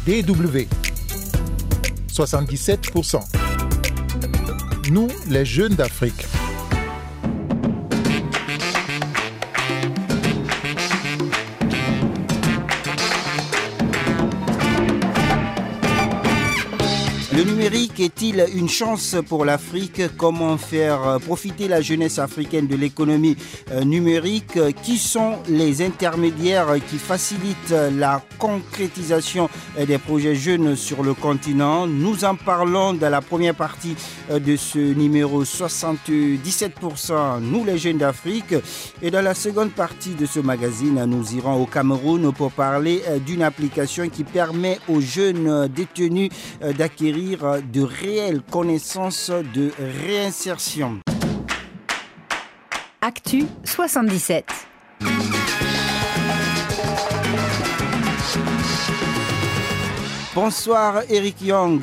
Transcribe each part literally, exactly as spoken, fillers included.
D W, soixante-dix-sept pour cent. Nous, les jeunes d'Afrique. Le numérique est-il une chance pour l'Afrique? Comment faire profiter la jeunesse africaine de l'économie numérique? Qui sont les intermédiaires qui facilitent la concrétisation des projets jeunes sur le continent? Nous en parlons dans la première partie de ce numéro soixante-dix-sept pour cent, nous les jeunes d'Afrique. Et dans la seconde partie de ce magazine, nous irons au Cameroun pour parler d'une application qui permet aux jeunes détenus d'acquérir de réelles connaissances de réinsertion. Actu soixante-dix-sept. Bonsoir Eric Young.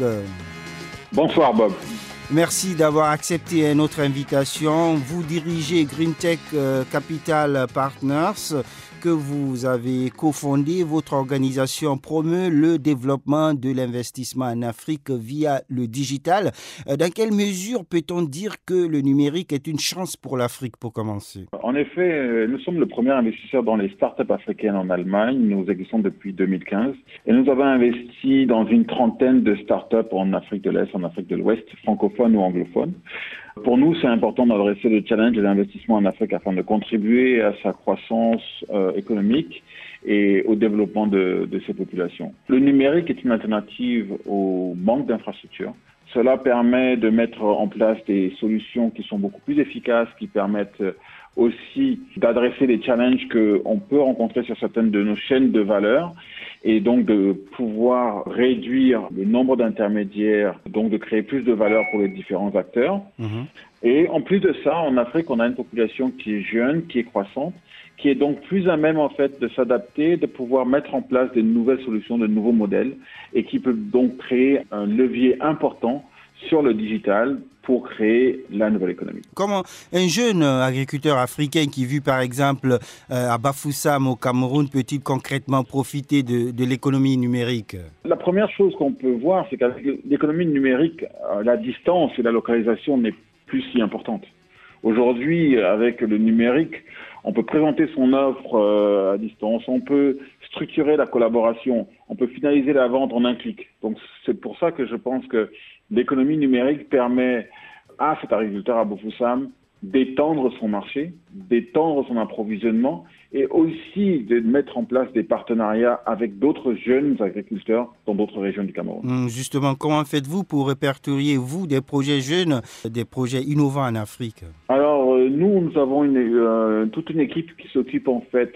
Bonsoir Bob. Merci d'avoir accepté notre invitation. Vous dirigez Green Tech Capital Partners, que vous avez cofondé. Votre organisation promeut le développement de l'investissement en Afrique via le digital. Dans quelle mesure peut-on dire que le numérique est une chance pour l'Afrique, pour commencer? En effet, nous sommes le premier investisseur dans les startups africaines en Allemagne. Nous existons depuis deux mille quinze et nous avons investi dans une trentaine de startups en Afrique de l'Est, en Afrique de l'Ouest, francophones ou anglophones. Pour nous, c'est important d'adresser le challenge de l'investissement en Afrique afin de contribuer à sa croissance euh, économique et au développement de, de ces populations. Le numérique est une alternative au manque d'infrastructures. Cela permet de mettre en place des solutions qui sont beaucoup plus efficaces, qui permettent aussi d'adresser les challenges qu'on peut rencontrer sur certaines de nos chaînes de valeur et donc de pouvoir réduire le nombre d'intermédiaires, donc de créer plus de valeur pour les différents acteurs. Mmh. Et en plus de ça, en Afrique, on a une population qui est jeune, qui est croissante, qui est donc plus à même en fait de s'adapter, de pouvoir mettre en place des nouvelles solutions, de nouveaux modèles et qui peut donc créer un levier important sur le digital pour créer la nouvelle économie. Comment un jeune agriculteur africain qui vit par exemple à Bafoussam au Cameroun peut-il concrètement profiter de, de l'économie numérique? La première chose qu'on peut voir, c'est qu'avec l'économie numérique, la distance et la localisation n'est plus si importante. Aujourd'hui, avec le numérique, on peut présenter son offre à distance, on peut structurer la collaboration, on peut finaliser la vente en un clic. Donc c'est pour ça que je pense que l'économie numérique permet à cet agriculteur à Bafoussam d'étendre son marché, d'étendre son approvisionnement et aussi de mettre en place des partenariats avec d'autres jeunes agriculteurs dans d'autres régions du Cameroun. Justement, comment faites-vous pour répertorier, vous, des projets jeunes, des projets innovants en Afrique? Alors, nous, nous avons une, euh, toute une équipe qui s'occupe en fait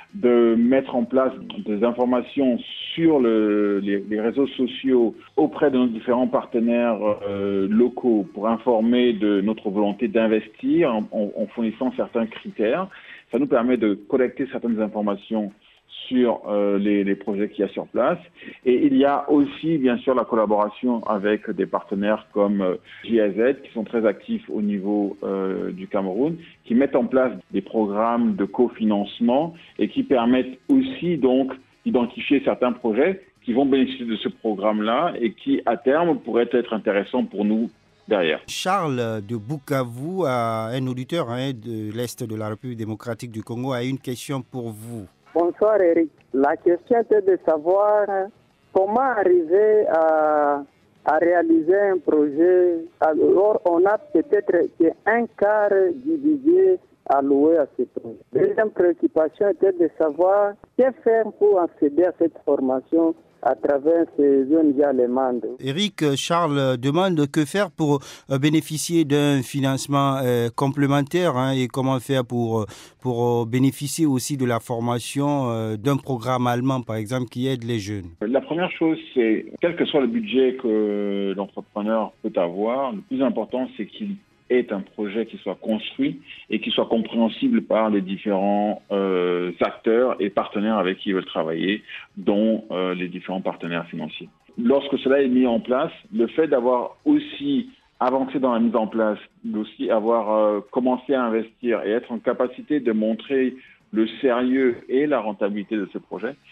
de mettre en place des informations sur le, les, les réseaux sociaux auprès de nos différents partenaires euh, locaux pour informer de notre volonté d'investir en, en, en fournissant certains critères. Ça nous permet de collecter certaines informations sur euh, les, les projets qu'il y a sur place. Et il y a aussi, bien sûr, la collaboration avec des partenaires comme euh, J A Z, qui sont très actifs au niveau euh, du Cameroun, qui mettent en place des programmes de cofinancement et qui permettent aussi, donc, d'identifier certains projets qui vont bénéficier de ce programme-là et qui, à terme, pourraient être intéressants pour nous derrière. Charles de Bukavu, un auditeur hein, de l'Est de la République démocratique du Congo, a une question pour vous. Bonsoir Eric. La question était de savoir comment arriver à, à réaliser un projet. Alors on a peut-être un quart du budget alloué à ce projet. La deuxième préoccupation était de savoir que faire pour accéder à cette formation à travers ces zones allemandes. Eric, Charles demande que faire pour bénéficier d'un financement euh, complémentaire hein, et comment faire pour, pour bénéficier aussi de la formation euh, d'un programme allemand, par exemple, qui aide les jeunes. La première chose, c'est, quel que soit le budget que l'entrepreneur peut avoir, le plus important, c'est qu'il est un projet qui soit construit et qui soit compréhensible par les différents euh, acteurs et partenaires avec qui ils veulent travailler, dont euh, les différents partenaires financiers. Lorsque cela est mis en place, le fait d'avoir aussi avancé dans la mise en place, d'aussi avoir euh, commencé à investir et être en capacité de montrer le sérieux et la rentabilité de ce projet,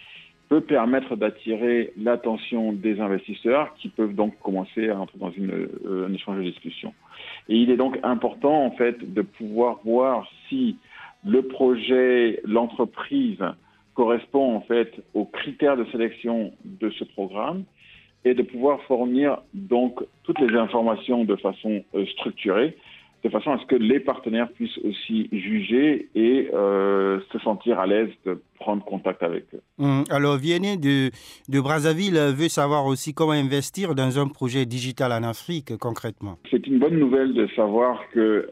peut permettre d'attirer l'attention des investisseurs qui peuvent donc commencer à entrer dans une, euh, un échange de discussion. Et il est donc important, en fait, de pouvoir voir si le projet, l'entreprise correspond, en fait, aux critères de sélection de ce programme et de pouvoir fournir, donc, toutes les informations de façon euh, structurée, de façon à ce que les partenaires puissent aussi juger et euh, se sentir à l'aise de prendre contact avec eux. Hum, alors, Vianney de, de Brazzaville veut savoir aussi comment investir dans un projet digital en Afrique, concrètement. C'est une bonne nouvelle de savoir que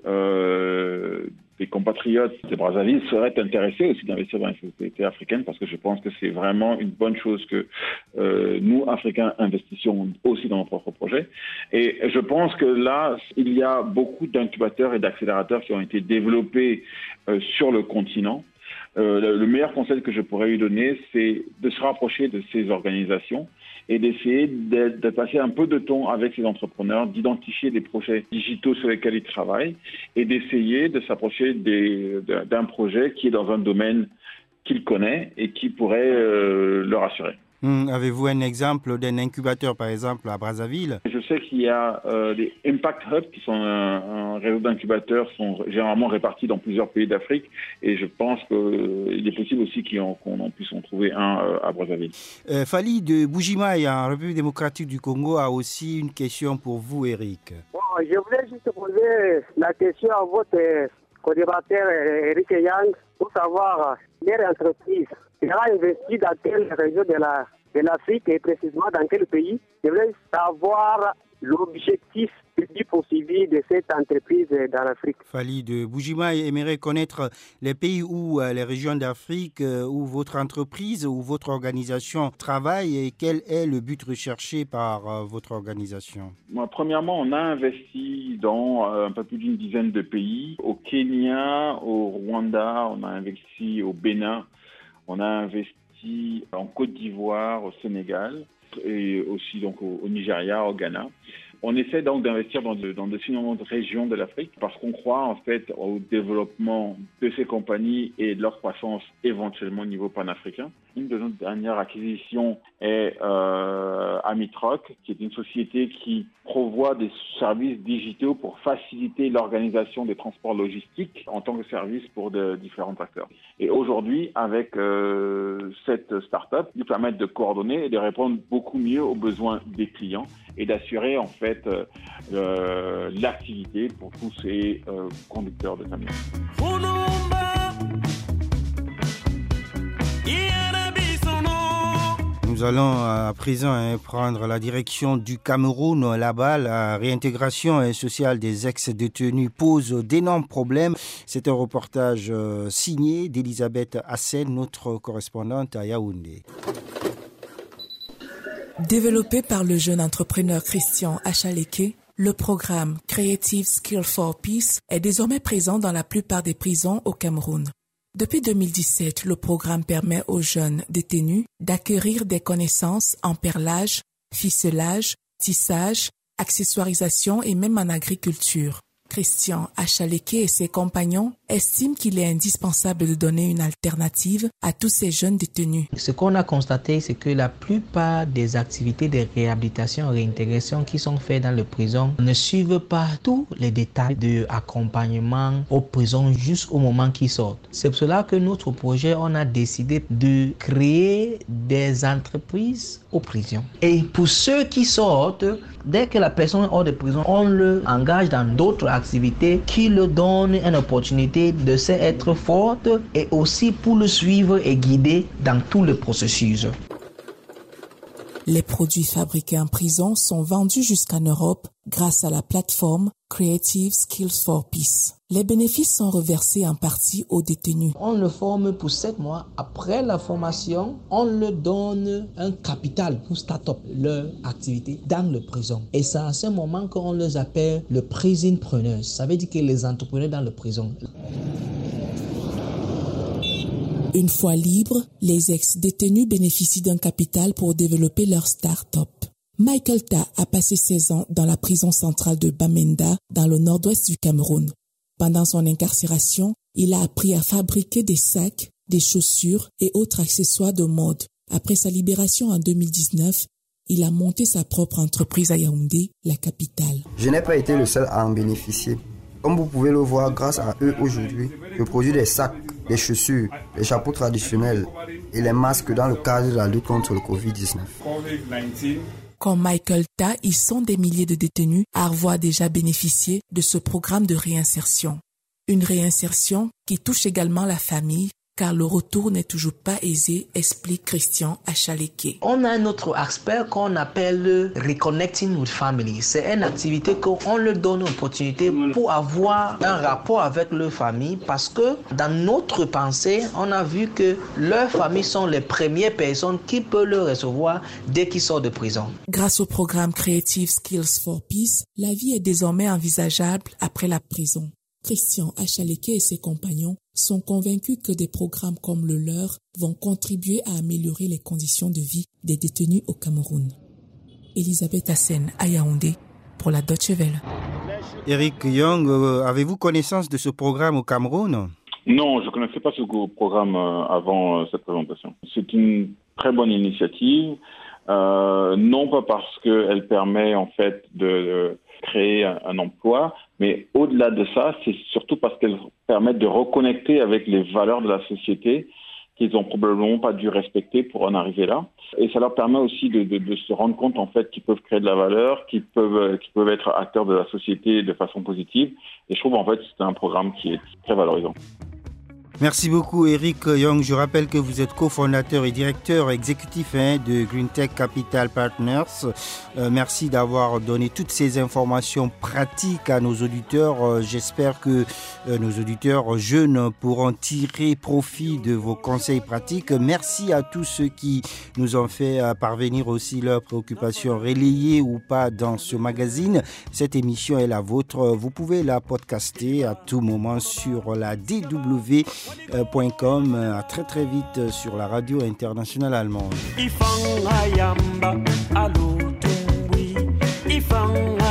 euh, des compatriotes de Brazzaville seraient intéressés aussi d'investir dans les sociétés africaines, parce que je pense que c'est vraiment une bonne chose que euh, nous, Africains, investissions aussi dans nos propres projets. Et je pense que là, il y a beaucoup d'incubateurs et d'accélérateurs qui ont été développés euh, sur le continent. Euh, le, le meilleur conseil que je pourrais lui donner, c'est de se rapprocher de ces organisations et d'essayer de, de passer un peu de temps avec ces entrepreneurs, d'identifier des projets digitaux sur lesquels ils travaillent et d'essayer de s'approcher des, d'un projet qui est dans un domaine qu'il connaît et qui pourrait euh, le rassurer. Hum, avez-vous un exemple d'un incubateur, par exemple, à Brazzaville? Je sais qu'il y a euh, des Impact Hubs, qui sont un, un réseau d'incubateurs, sont généralement répartis dans plusieurs pays d'Afrique, et je pense qu'il euh, est possible aussi qu'on, qu'on en puisse en trouver un euh, à Brazzaville. Euh, Fali de Bujimaï, en République démocratique du Congo, a aussi une question pour vous, Eric. Bon, je voulais juste poser la question à votre co-débatteur Eric Yang pour savoir quelle entreprise a investi dans quelle région de la de l'Afrique et précisément dans quel pays. Je voulais savoir l'objectif public poursuivi de cette entreprise dans l'Afrique. Fali de Bujimaï aimerait connaître les pays ou les régions d'Afrique où votre entreprise ou votre organisation travaille et quel est le but recherché par votre organisation. Moi, premièrement, on a investi dans un peu plus d'une dizaine de pays. Au Kenya, au Rwanda, on a investi au Bénin, on a investi en Côte d'Ivoire, au Sénégal et aussi donc au, au Nigeria, au Ghana. On essaie donc d'investir dans de, dans de si nombreuses régions de l'Afrique parce qu'on croit en fait au développement de ces compagnies et de leur croissance éventuellement au niveau panafricain. Une de nos dernières acquisitions est euh, Amitroc, qui est une société qui provoit des services digitaux pour faciliter l'organisation des transports logistiques en tant que service pour de différents acteurs. Et aujourd'hui, avec euh, cette start-up, nous permettent de coordonner et de répondre beaucoup mieux aux besoins des clients et d'assurer en fait euh, euh, l'activité pour tous ces euh, conducteurs de camions. Nous allons à présent hein, prendre la direction du Cameroun. Là-bas, la réintégration sociale des ex-détenus pose d'énormes problèmes. C'est un reportage euh, signé d'Elisabeth Hassen, notre correspondante à Yaoundé. Développé par le jeune entrepreneur Christian Achaleke, le programme Creative Skills for Peace est désormais présent dans la plupart des prisons au Cameroun. Depuis deux mille dix-sept, le programme permet aux jeunes détenus d'acquérir des connaissances en perlage, ficelage, tissage, accessoirisation et même en agriculture. Christian Achaleke et ses compagnons estiment qu'il est indispensable de donner une alternative à tous ces jeunes détenus. Ce qu'on a constaté, c'est que la plupart des activités de réhabilitation et réintégration qui sont faites dans les prisons ne suivent pas tous les détails de accompagnement aux prisons jusqu'au moment qu'ils sortent. C'est pour cela que notre projet, on a décidé de créer des entreprises aux prisons. Et pour ceux qui sortent, dès que la personne est hors de prison, on le engage dans d'autres activités qui le donnent une opportunité de s'être forte et aussi pour le suivre et guider dans tout le processus. Les produits fabriqués en prison sont vendus jusqu'en Europe grâce à la plateforme Creative Skills for Peace. Les bénéfices sont reversés en partie aux détenus. On le forme pour sept mois. Après la formation, on leur donne un capital pour start-up leur activité dans le prison. Et c'est à ce moment qu'on les appelle le prisonpreneurs. Ça veut dire que les entrepreneurs dans le prison. Une fois libres, les ex-détenus bénéficient d'un capital pour développer leur start-up. Michael Ta a passé seize ans dans la prison centrale de Bamenda, dans le nord-ouest du Cameroun. Pendant son incarcération, il a appris à fabriquer des sacs, des chaussures et autres accessoires de mode. Après sa libération en deux mille dix-neuf, il a monté sa propre entreprise à Yaoundé, la capitale. Je n'ai pas été le seul à en bénéficier. Comme vous pouvez le voir, grâce à eux aujourd'hui, je produis des sacs, des chaussures, des chapeaux traditionnels et les masques dans le cadre de la lutte contre le covid dix-neuf. Comme Michael Ta, ils sont des milliers de détenus à avoir déjà bénéficié de ce programme de réinsertion. Une réinsertion qui touche également la famille, car le retour n'est toujours pas aisé, explique Christian Achaleke. On a un autre aspect qu'on appelle Reconnecting with Family. C'est une activité qu'on leur donne l'opportunité pour avoir un rapport avec leur famille parce que dans notre pensée, on a vu que leurs familles sont les premières personnes qui peuvent le recevoir dès qu'ils sortent de prison. Grâce au programme Creative Skills for Peace, la vie est désormais envisageable après la prison. Christian Achaleke et ses compagnons sont convaincus que des programmes comme le leur vont contribuer à améliorer les conditions de vie des détenus au Cameroun. Elisabeth Hassen à Yaoundé pour la Deutsche Welle. Eric Young, euh, avez-vous connaissance de ce programme au Cameroun? Non, je ne connaissais pas ce programme euh, avant euh, cette présentation. C'est une très bonne initiative, euh, non pas parce qu'elle permet en fait de... de créer un, un emploi, mais au-delà de ça, c'est surtout parce qu'elles permettent de reconnecter avec les valeurs de la société qu'ils n'ont probablement pas dû respecter pour en arriver là. Et ça leur permet aussi de, de, de se rendre compte en fait qu'ils peuvent créer de la valeur, qu'ils peuvent, qu'ils peuvent être acteurs de la société de façon positive. Et je trouve en fait que c'est un programme qui est très valorisant. Merci beaucoup Eric Young. Je rappelle que vous êtes cofondateur et directeur exécutif hein, de Green Tech Capital Partners. Euh, merci d'avoir donné toutes ces informations pratiques à nos auditeurs. Euh, j'espère que euh, nos auditeurs jeunes pourront tirer profit de vos conseils pratiques. Merci à tous ceux qui nous ont fait euh, parvenir aussi leurs préoccupations relayées ou pas dans ce magazine. Cette émission est la vôtre. Vous pouvez la podcaster à tout moment sur la D W point com. À très très vite sur la radio internationale allemande.